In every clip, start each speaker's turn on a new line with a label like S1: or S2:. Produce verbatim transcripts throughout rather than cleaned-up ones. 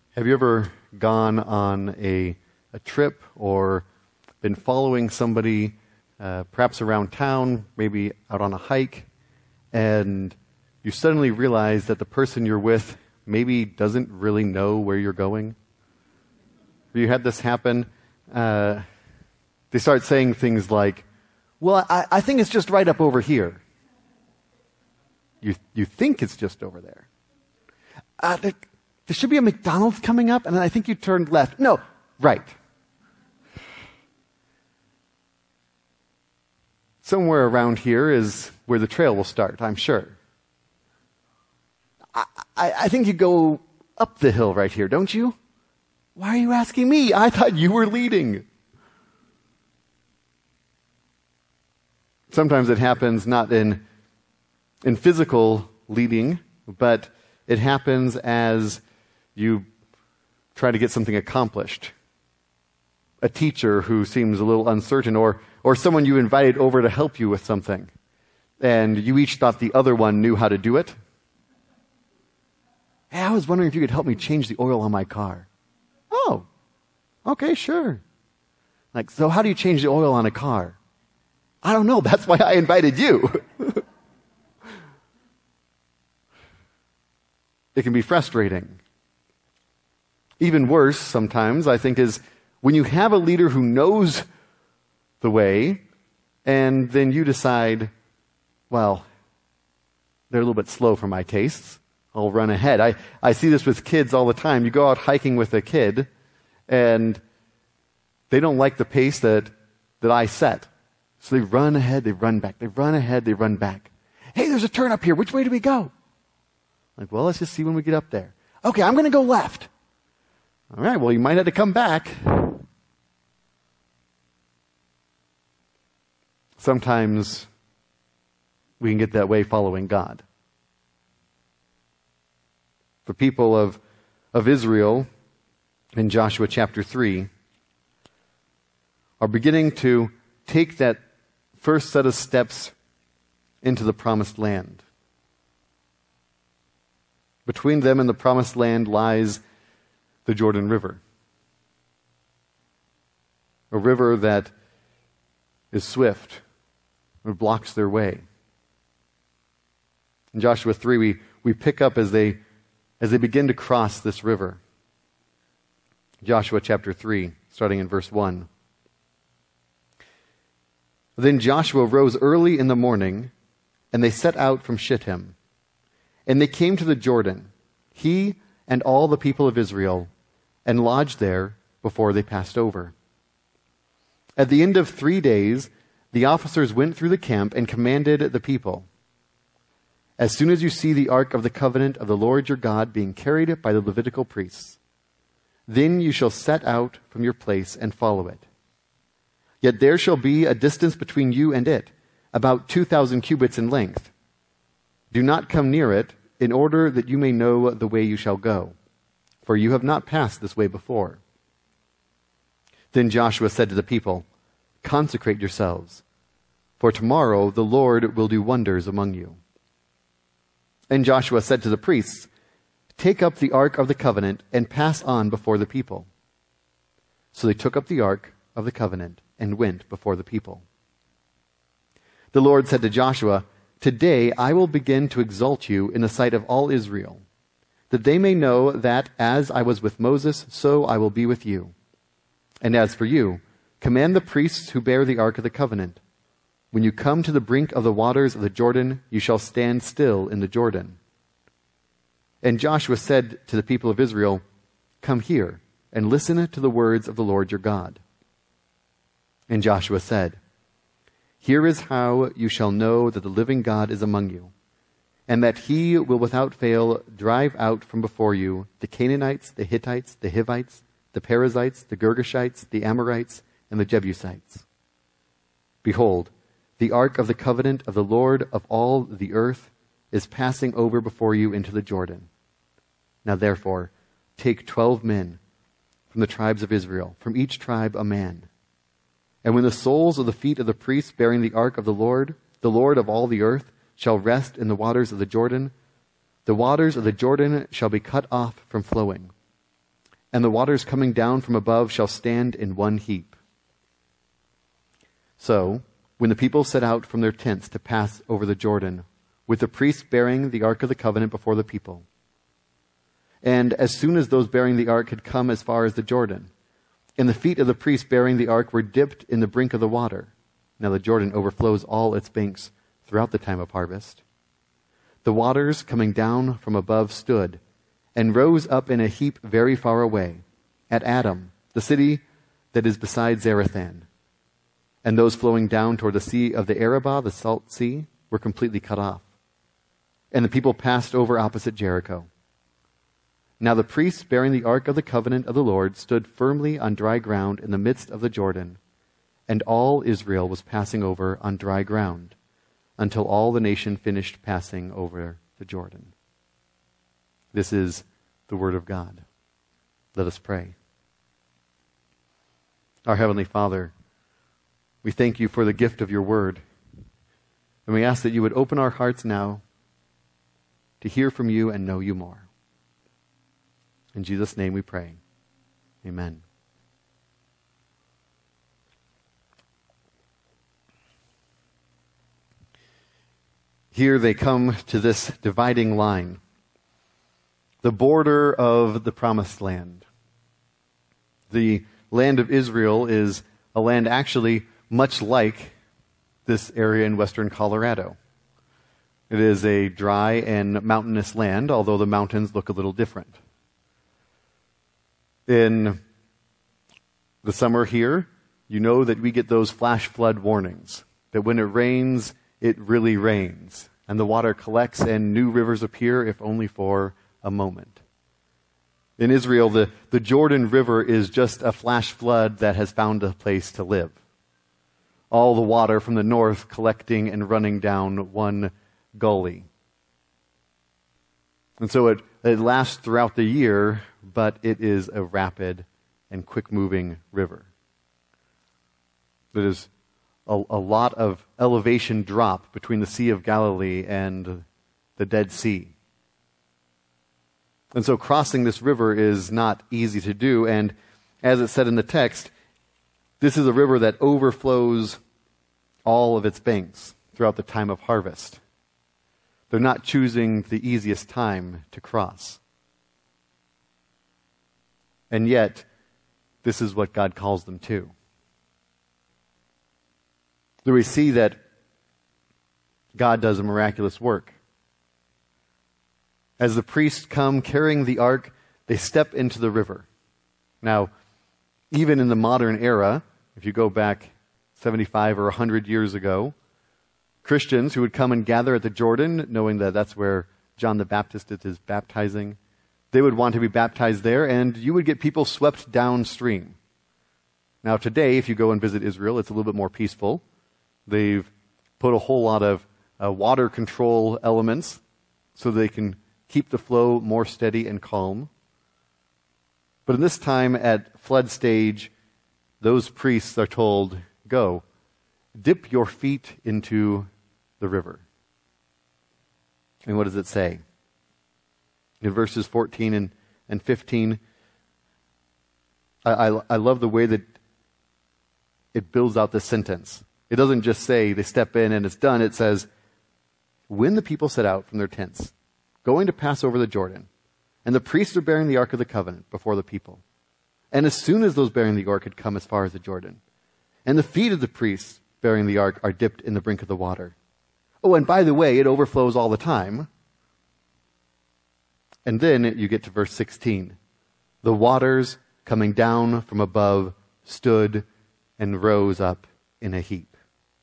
S1: Have you ever gone on a, a trip or been following somebody, uh, perhaps around town, maybe out on a hike, and you suddenly realize that the person you're with maybe doesn't really know where you're going? Have you had this happen? Uh, they start saying things like, well, I, I think it's just right up over here. You, you think it's just over there. Uh, there, there should be a McDonald's coming up, and then I think you turned left. No, right. Somewhere around here is where the trail will start, I'm sure. I, I, I think you go up the hill right here, don't you? Why are you asking me? I thought you were leading. Sometimes it happens not in, in physical leading, but it happens as you try to get something accomplished. A teacher who seems a little uncertain, or, or someone you invited over to help you with something, and you each thought the other one knew how to do it. Hey, I was wondering if you could help me change the oil on my car. Oh, okay, sure. Like, so how do you change the oil on a car? I don't know. That's why I invited you. It can be frustrating. Even worse sometimes, I think, is when you have a leader who knows the way, and then you decide, well, they're a little bit slow for my tastes. I'll run ahead. I, I see this with kids all the time. You go out hiking with a kid, and they don't like the pace that, that I set. So they run ahead, they run back. They run ahead, they run back. Hey, there's a turn up here. Which way do we go? Like, well, let's just see when we get up there. Okay, I'm going to go left. All right, well, you might have to come back. Sometimes we can get that way following God. The people of, of Israel in Joshua chapter three are beginning to take that first set of steps into the promised land. Between them and the promised land lies the Jordan River. A river that is swift, or blocks their way. In Joshua three, we, we pick up as they as they begin to cross this river. Joshua chapter three, starting in verse one. Then Joshua rose early in the morning, and they set out from Shittim. And they came to the Jordan, he and all the people of Israel, and lodged there before they passed over. At the end of three days, the officers went through the camp and commanded the people, as soon as you see the ark of the covenant of the Lord your God being carried by the Levitical priests, then you shall set out from your place and follow it. Yet there shall be a distance between you and it, about two thousand cubits in length. Do not come near it, in order that you may know the way you shall go, for you have not passed this way before. Then Joshua said to the people, consecrate yourselves, for tomorrow the Lord will do wonders among you. And Joshua said to the priests, take up the ark of the covenant and pass on before the people. So they took up the ark of the covenant and went before the people. The Lord said to Joshua, today I will begin to exalt you in the sight of all Israel, that they may know that as I was with Moses, so I will be with you. And as for you, command the priests who bear the ark of the covenant, when you come to the brink of the waters of the Jordan, you shall stand still in the Jordan. And Joshua said to the people of Israel, come here and listen to the words of the Lord your God. And Joshua said, here is how you shall know that the living God is among you, and that he will without fail drive out from before you the Canaanites, the Hittites, the Hivites, the Perizzites, the Girgashites, the Amorites, and the Jebusites. Behold, the ark of the covenant of the Lord of all the earth is passing over before you into the Jordan. Now therefore, take twelve men from the tribes of Israel, from each tribe a man. And when the soles of the feet of the priests bearing the ark of the Lord, the Lord of all the earth, shall rest in the waters of the Jordan, the waters of the Jordan shall be cut off from flowing. and the waters coming down from above shall stand in one heap. So, when the people set out from their tents to pass over the Jordan, with the priests bearing the ark of the covenant before the people, and as soon as those bearing the ark had come as far as the Jordan, and the feet of the priests bearing the ark were dipped in the brink of the water. Now the Jordan overflows all its banks throughout the time of harvest. The waters coming down from above stood, and rose up in a heap very far away, at Adam, the city that is beside Zarethan. And those flowing down toward the sea of the Arabah, the salt sea, were completely cut off. And the people passed over opposite Jericho. Now the priests bearing the ark of the covenant of the Lord stood firmly on dry ground in the midst of the Jordan, and all Israel was passing over on dry ground, until all the nation finished passing over the Jordan. This is the word of God. Let us pray. Our Heavenly Father, we thank you for the gift of your word, and we ask that you would open our hearts now to hear from you and know you more. In Jesus' name we pray. Amen. Here they come to this dividing line, the border of the promised land. The land of Israel is a land actually much like this area in western Colorado. It is a dry and mountainous land, although the mountains look a little different. In the summer here, you know that we get those flash flood warnings, that when it rains, it really rains, and the water collects and new rivers appear, if only for a moment. In Israel, the, the Jordan River is just a flash flood that has found a place to live. All the water from the north collecting and running down one gully. And so it, it lasts throughout the year, but it is a rapid and quick-moving river. There's a, a lot of elevation drop between the Sea of Galilee and the Dead Sea. And so crossing this river is not easy to do, and as it said in the text, this is a river that overflows all of its banks throughout the time of harvest. They're not choosing the easiest time to cross. And yet, this is what God calls them to. So we see that God does a miraculous work. As the priests come carrying the ark, they step into the river. Now, even in the modern era, if you go back seventy-five or one hundred years ago, Christians who would come and gather at the Jordan, knowing that that's where John the Baptist is baptizing, they would want to be baptized there, and you would get people swept downstream. Now today, if you go and visit Israel, it's a little bit more peaceful. They've put a whole lot of uh, water control elements so they can keep the flow more steady and calm. But in this time at flood stage, those priests are told, go, dip your feet into the river. And what does it say? In verses fourteen and, and fifteen, I, I, I love the way that it builds out this sentence. It doesn't just say they step in and it's done. It says, when the people set out from their tents, going to pass over the Jordan, and the priests are bearing the ark of the covenant before the people. And as soon as those bearing the ark had come as far as the Jordan, and the feet of the priests bearing the ark are dipped in the brink of the water. Oh, and by the way, it overflows all the time. And then you get to verse sixteen. The waters coming down from above stood and rose up in a heap.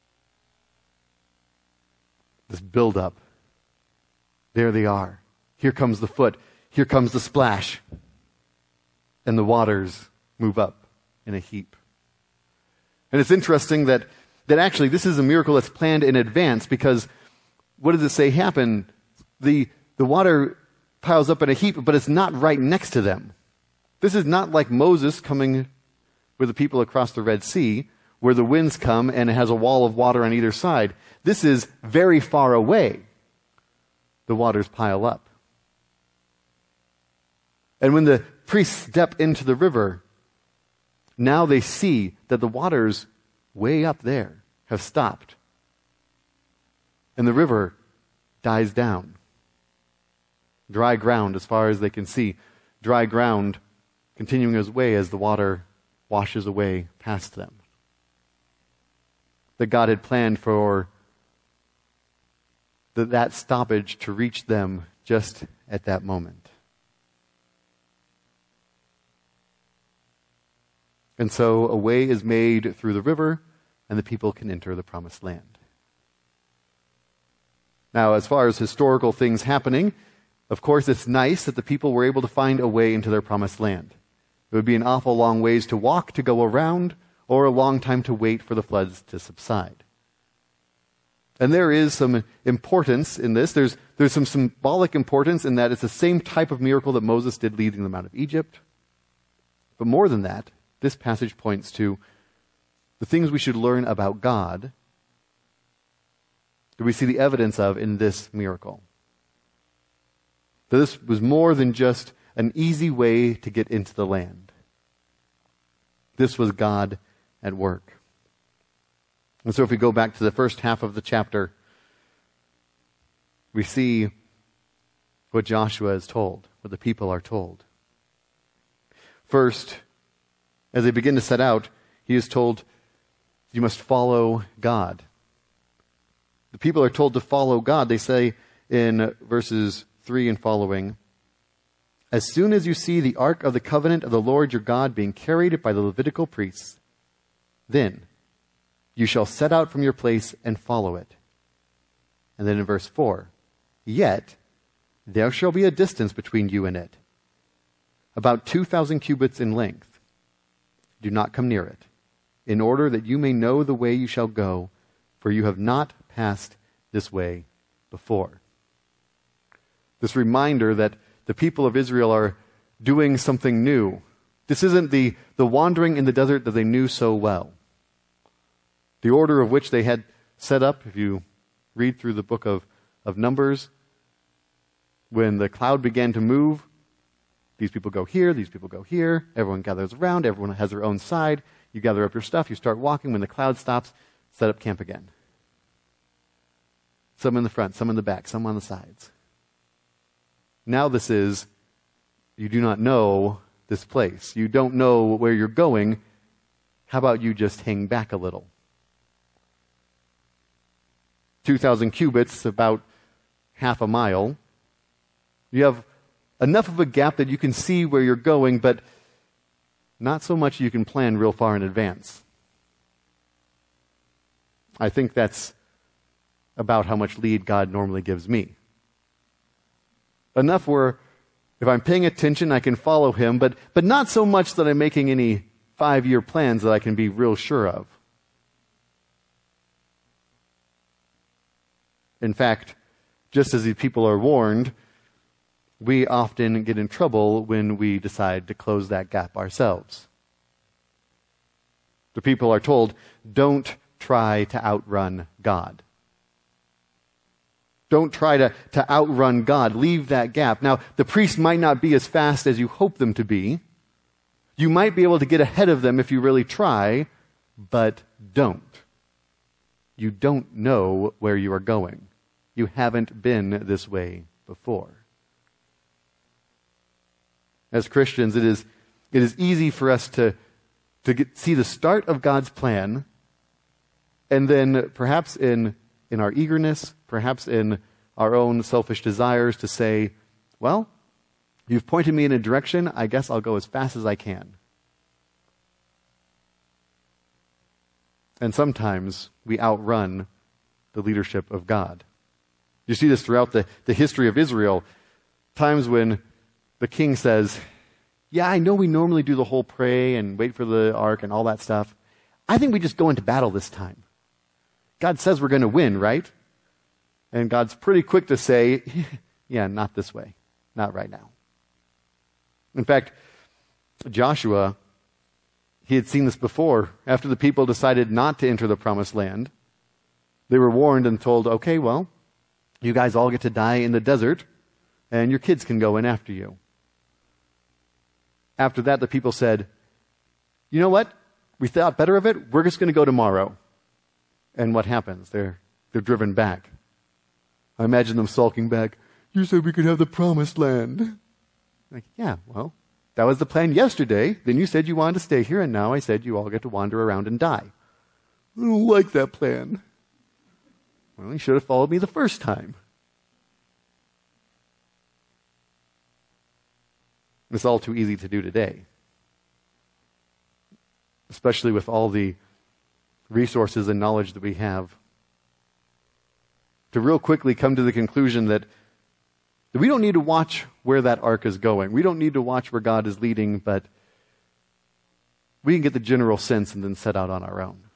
S1: This build-up. There they are. Here comes the foot. Here comes the splash. And the waters move up in a heap. And it's interesting that, that actually this is a miracle that's planned in advance, because what does it say happened? The, the water piles up in a heap, but it's not right next to them. This is not like Moses coming with the people across the Red Sea, where the winds come and it has a wall of water on either side. This is very far away. The waters pile up. And when the priests step into the river, now they see that the waters way up there have stopped. And the river dies down. Dry ground as far as they can see. Dry ground continuing its way as the water washes away past them. That God had planned for the, that stoppage to reach them just at that moment. And so a way is made through the river, and the people can enter the promised land. Now, as far as historical things happening, of course, it's nice that the people were able to find a way into their promised land. It would be an awful long ways to walk to go around, or a long time to wait for the floods to subside. And there is some importance in this. There's, there's some symbolic importance in that it's the same type of miracle that Moses did leading them out of Egypt. But more than that, this passage points to the things we should learn about God that we see the evidence of in this miracle. That this was more than just an easy way to get into the land. This was God at work. And so if we go back to the first half of the chapter, we see what Joshua is told, what the people are told. First, as they begin to set out, he is told, you must follow God. The people are told to follow God. They say in verses three and following, as soon as you see the ark of the covenant of the Lord your God being carried by the Levitical priests, then you shall set out from your place and follow it. And then in verse four, yet there shall be a distance between you and it, about two thousand cubits in length. Do not come near it, in order that you may know the way you shall go, for you have not passed this way before. This reminder that the people of Israel are doing something new. This isn't the, the wandering in the desert that they knew so well. The order of which they had set up, if you read through the book of, of Numbers, when the cloud began to move, these people go here, these people go here, everyone gathers around, everyone has their own side, you gather up your stuff, you start walking, when the cloud stops, set up camp again. Some in the front, some in the back, some on the sides. Now this is, you do not know this place. You don't know where you're going. How about you just hang back a little? two thousand cubits, about half a mile. You have enough of a gap that you can see where you're going, but not so much you can plan real far in advance. I think that's about how much lead God normally gives me. Enough where if I'm paying attention, I can follow him, but, but not so much that I'm making any five-year plans that I can be real sure of. In fact, just as these people are warned, we often get in trouble when we decide to close that gap ourselves. The people are told, don't try to outrun God. Don't try to, to outrun God. Leave that gap. Now, the priests might not be as fast as you hope them to be. You might be able to get ahead of them if you really try, but don't. You don't know where you are going. You haven't been this way before. As Christians, it is, it is easy for us to, to get, see the start of God's plan, and then perhaps in in our eagerness, perhaps in our own selfish desires, to say, well, you've pointed me in a direction, I guess I'll go as fast as I can. And sometimes we outrun the leadership of God. You see this throughout the, the history of Israel. Times when the king says, yeah, I know we normally do the whole pray and wait for the ark and all that stuff. I think we just go into battle this time. God says we're going to win, right? And God's pretty quick to say, yeah, not this way. Not right now. In fact, Joshua, he had seen this before. After the people decided not to enter the promised land, they were warned and told, okay, well, you guys all get to die in the desert, and your kids can go in after you. after that, the people said, you know what? We thought better of it. We're just going to go tomorrow. And what happens? They're, they're driven back. I imagine them sulking back. You said we could have the promised land. Like, yeah, well, that was the plan yesterday. Then you said you wanted to stay here, and now I said you all get to wander around and die. I don't like that plan. Well, you should have followed me the first time. It's all too easy to do today, especially with all the resources and knowledge that we have. To real quickly come to the conclusion that, that we don't need to watch where that ark is going. We don't need to watch where God is leading, but we can get the general sense and then set out on our own.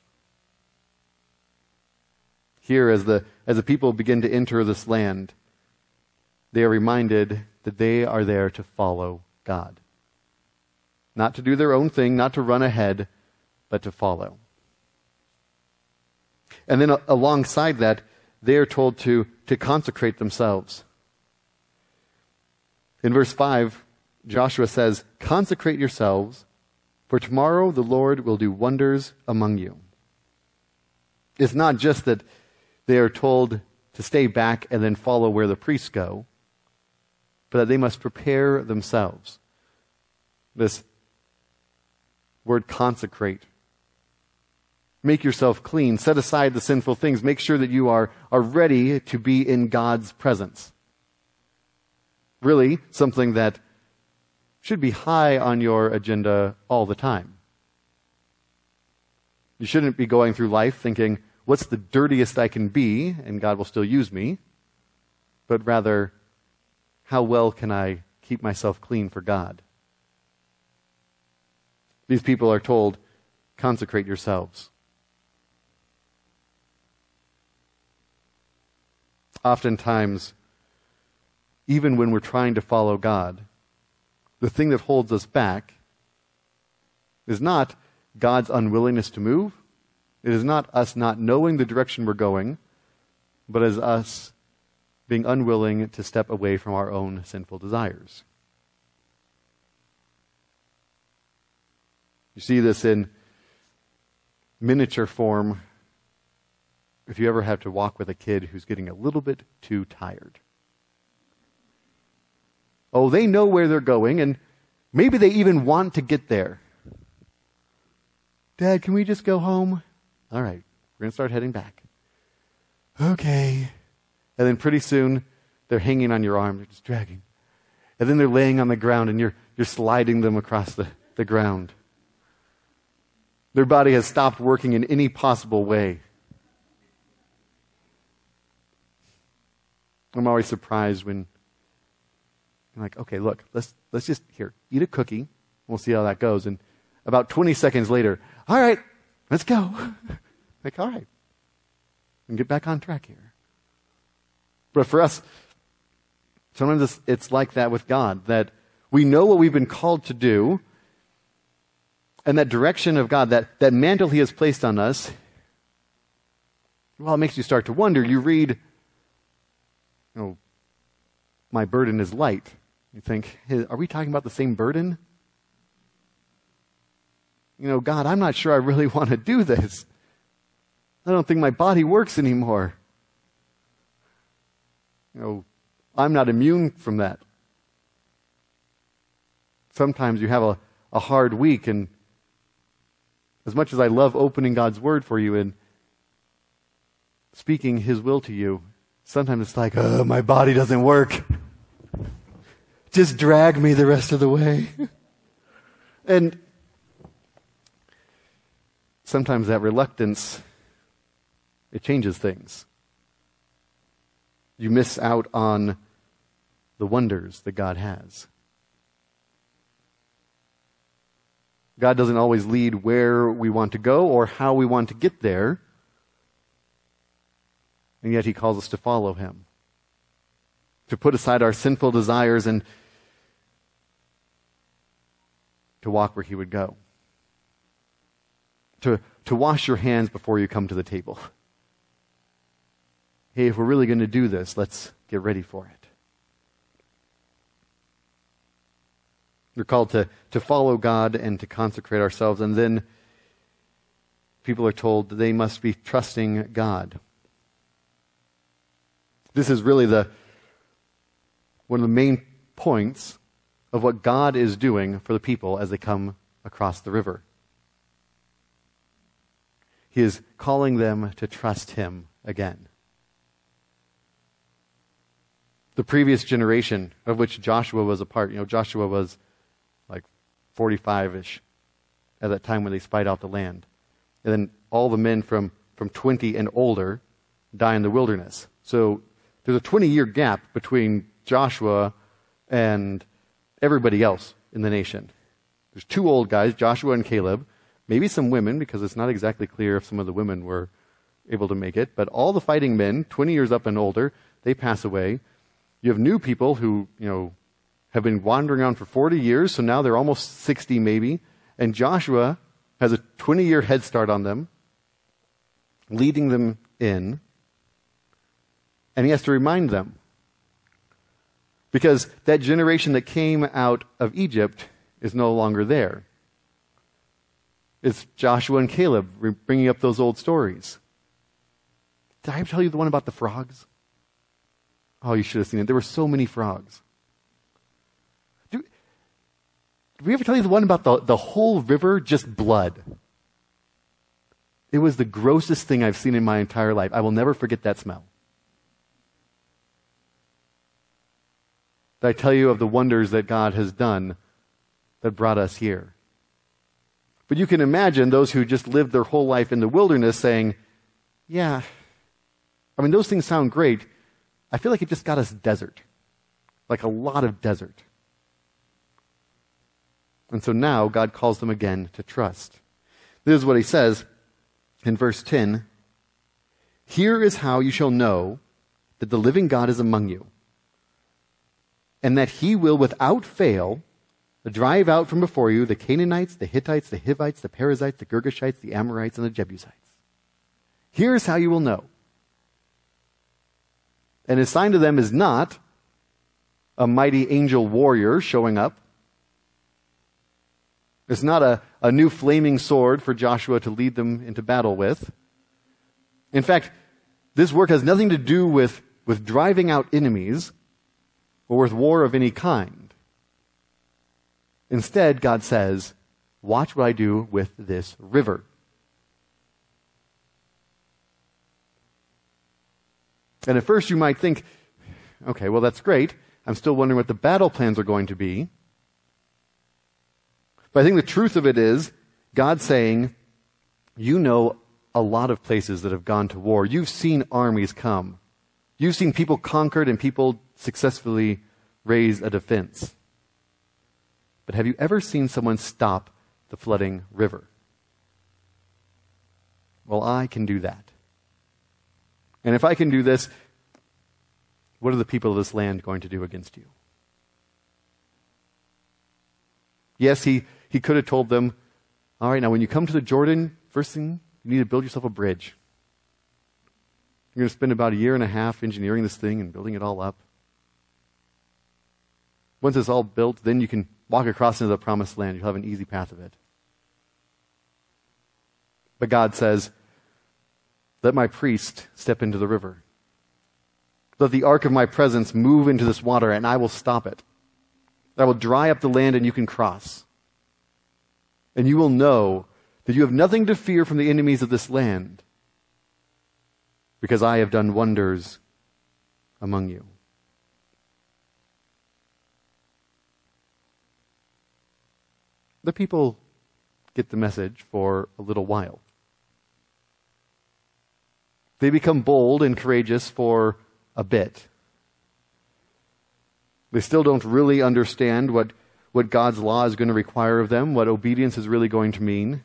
S1: Here, as the, as the people begin to enter this land, they are reminded that they are there to follow God. Not to do their own thing, not to run ahead, but to follow. And then uh, alongside that, they are told to, to consecrate themselves. In verse five, Joshua says, consecrate yourselves, for tomorrow the Lord will do wonders among you. It's not just that they are told to stay back and then follow where the priests go, but that they must prepare themselves. This word consecrate. Make yourself clean. Set aside the sinful things. Make sure that you are, are ready to be in God's presence. Really, something that should be high on your agenda all the time. You shouldn't be going through life thinking, what's the dirtiest I can be, and God will still use me, but rather, how well can I keep myself clean for God? These people are told, consecrate yourselves. Oftentimes, even when we're trying to follow God, the thing that holds us back is not God's unwillingness to move. It is not us not knowing the direction we're going, but as us being unwilling to step away from our own sinful desires. You see this in miniature form if you ever have to walk with a kid who's getting a little bit too tired. Oh, they know where they're going, and maybe they even want to get there. Dad, can we just go home? All right, we're going to start heading back. Okay. And then pretty soon, they're hanging on your arm. They're just dragging. And then they're laying on the ground, and you're, you're sliding them across the, the ground. Their body has stopped working in any possible way. I'm always surprised when I'm like, okay, look, let's let's just, here, eat a cookie. We'll see how that goes. And about twenty seconds later, all right, let's go. Like, all right. And get back on track here. But for us, sometimes it's, it's like that with God, that we know what we've been called to do, and that direction of God, that, that mantle He has placed on us, well, it makes you start to wonder. You read, you know, my burden is light. You think, hey, are we talking about the same burden? You know, God, I'm not sure I really want to do this. I don't think my body works anymore. You know, I'm not immune from that. Sometimes you have a, a hard week, and as much as I love opening God's Word for you and speaking His will to you, sometimes it's like, oh, my body doesn't work. Just drag me the rest of the way. And sometimes that reluctance, it changes things. You miss out on the wonders that God has. God doesn't always lead where we want to go or how we want to get there. And yet He calls us to follow Him. To put aside our sinful desires and to walk where He would go. To, to wash your hands before you come to the table. Hey, if we're really going to do this, let's get ready for it. We're called to, to follow God and to consecrate ourselves. And then people are told that they must be trusting God. This is really the one of the main points of what God is doing for the people as they come across the river. He is calling them to trust Him again. The previous generation of which Joshua was a part, you know, Joshua was like forty-five-ish at that time when they spied out the land. And then all the men from, from twenty and older die in the wilderness. So there's a twenty-year gap between Joshua and everybody else in the nation. There's two old guys, Joshua and Caleb, maybe some women, because it's not exactly clear if some of the women were able to make it, but all the fighting men, twenty years up and older, they pass away. You have new people who, you know, have been wandering around for forty years, so now they're almost sixty maybe, and Joshua has a twenty-year head start on them, leading them in, and he has to remind them. Because that generation that came out of Egypt is no longer there. It's Joshua and Caleb bringing up those old stories. Did I ever tell you the one about the frogs? Oh, you should have seen it. There were so many frogs. Do, did we ever tell you the one about the, the whole river, just blood? It was the grossest thing I've seen in my entire life. I will never forget that smell. Did I tell you of the wonders that God has done that brought us here? But you can imagine those who just lived their whole life in the wilderness saying, yeah, I mean, those things sound great. I feel like it just got us desert, like a lot of desert. And so now God calls them again to trust. This is what He says in verse ten. Here is how you shall know that the living God is among you, and that He will without fail drive out from before you the Canaanites, the Hittites, the Hivites, the Perizzites, the Girgashites, the Amorites, and the Jebusites. Here is how you will know. And His sign to them is not a mighty angel warrior showing up. It's not a, a new flaming sword for Joshua to lead them into battle with. In fact, this work has nothing to do with, with driving out enemies or with war of any kind. Instead, God says, watch what I do with this river. And at first you might think, okay, well that's great. I'm still wondering what the battle plans are going to be. But I think the truth of it is, God's saying, you know a lot of places that have gone to war. You've seen armies come. You've seen people conquered and people successfully raise a defense. But have you ever seen someone stop the flooding river? Well, I can do that. And if I can do this, what are the people of this land going to do against you? Yes, he, he could have told them, all right, now when you come to the Jordan, first thing, you need to build yourself a bridge. You're going to spend about a year and a half engineering this thing and building it all up. Once it's all built, then you can walk across into the promised land. You'll have an easy path of it. But God says, let my priest step into the river. Let the ark of my presence move into this water, and I will stop it. I will dry up the land, and you can cross. And you will know that you have nothing to fear from the enemies of this land, because I have done wonders among you. The people get the message for a little while. They become bold and courageous for a bit. They still don't really understand what, what God's law is going to require of them, what obedience is really going to mean.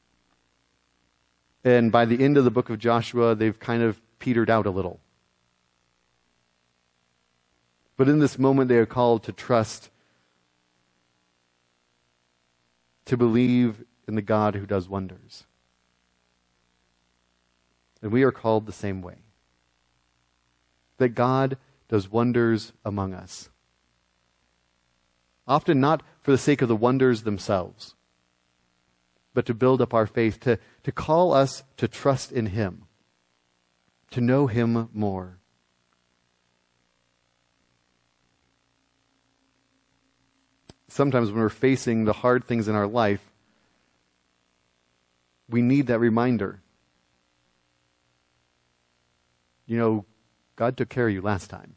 S1: And by the end of the book of Joshua, they've kind of petered out a little. But in this moment, they are called to trust, to believe in the God who does wonders. And we are called the same way. That God does wonders among us. often not for the sake of the wonders themselves, but to build up our faith, to, to call us to trust in Him, to know Him more. Sometimes when we're facing the hard things in our life, we need that reminder. You know, God took care of you last time.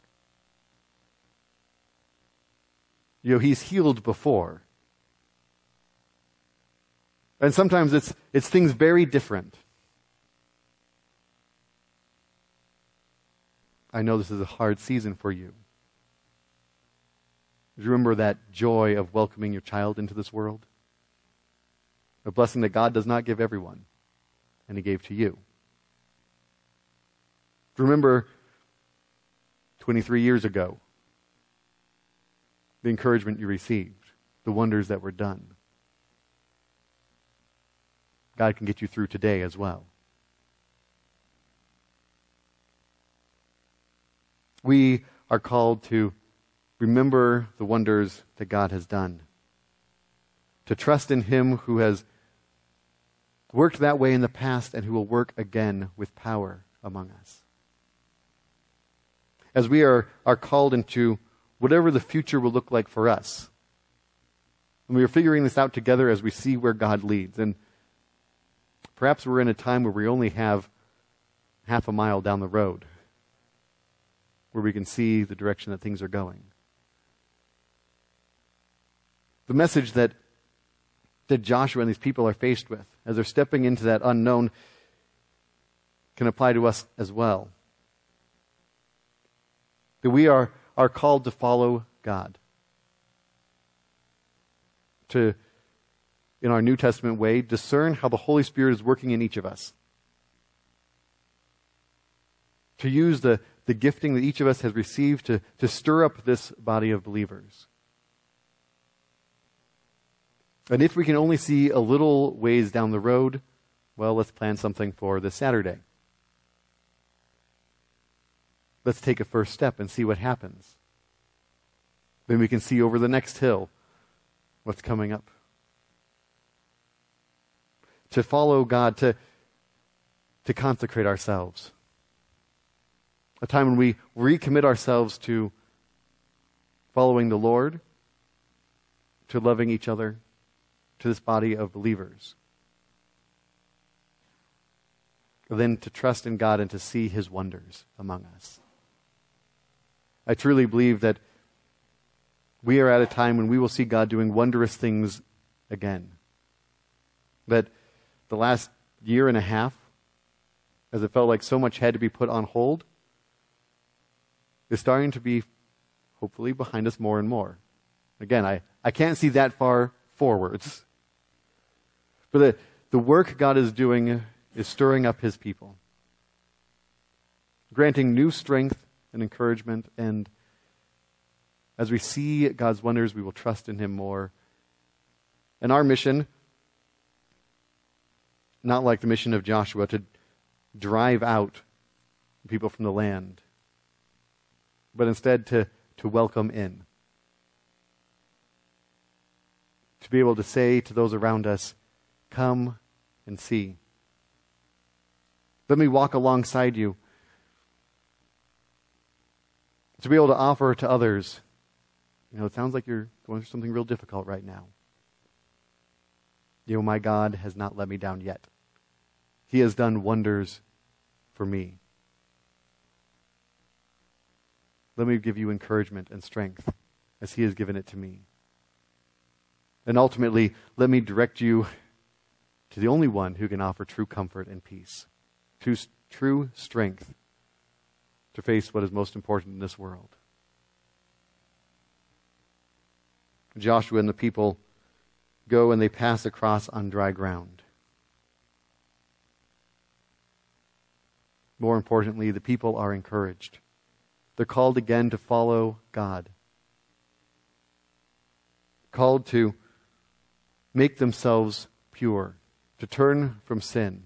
S1: You know, He's healed before. And sometimes it's it's things very different. I know this is a hard season for you. Do you remember that joy of welcoming your child into this world? A blessing that God does not give everyone, and He gave to you. Remember twenty-three years ago, the encouragement you received, the wonders that were done. God can get you through today as well. We are called to remember the wonders that God has done, to trust in Him who has worked that way in the past and who will work again with power among us. As we are, are called into whatever the future will look like for us, and we are figuring this out together as we see where God leads. And perhaps we're in a time where we only have half a mile down the road, where we can see the direction that things are going. The message that, that Joshua and these people are faced with as they're stepping into that unknown can apply to us as well. That we are, are called to follow God. To, in our New Testament way, discern how the Holy Spirit is working in each of us. To use the, the gifting that each of us has received to, to stir up this body of believers. And if we can only see a little ways down the road, well, let's plan something for this Saturday. Let's take a first step and see what happens. Then we can see over the next hill what's coming up. To follow God, to, to consecrate ourselves. A time when we recommit ourselves to following the Lord, to loving each other, to this body of believers. Then to trust in God and to see His wonders among us. I truly believe that we are at a time when we will see God doing wondrous things again. That the last year and a half, as it felt like so much had to be put on hold, is starting to be hopefully behind us more and more. Again, I, I can't see that far forwards. But the, the work God is doing is stirring up His people, granting new strength and encouragement, and as we see God's wonders, we will trust in Him more. And our mission, not like the mission of Joshua, to drive out people from the land, but instead to, to welcome in. To be able to say to those around us, come and see. Let me walk alongside you. To be able to offer to others, you know, it sounds like you're going through something real difficult right now. You know, my God has not let me down yet. He has done wonders for me. Let me give you encouragement and strength as He has given it to me. And ultimately, let me direct you to the only one who can offer true comfort and peace, true, true strength to face what is most important in this world. Joshua and the people go and they pass across on dry ground. More importantly, the people are encouraged. They're called again to follow God. Called to make themselves pure, to turn from sin,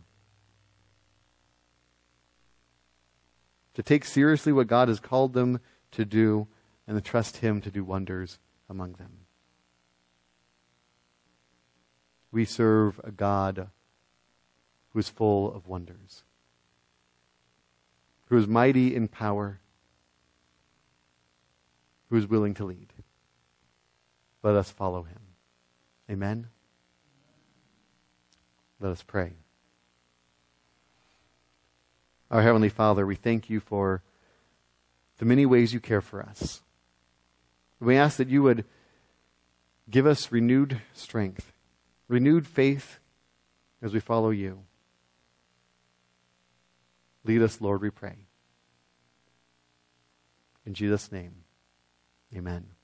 S1: to take seriously what God has called them to do, and to trust Him to do wonders among them. We serve a God who is full of wonders, who is mighty in power, who is willing to lead. Let us follow him. Amen. Let us pray. Our Heavenly Father, we thank you for the many ways you care for us. We ask that you would give us renewed strength, renewed faith as we follow you. Lead us, Lord, we pray. In Jesus' name, amen.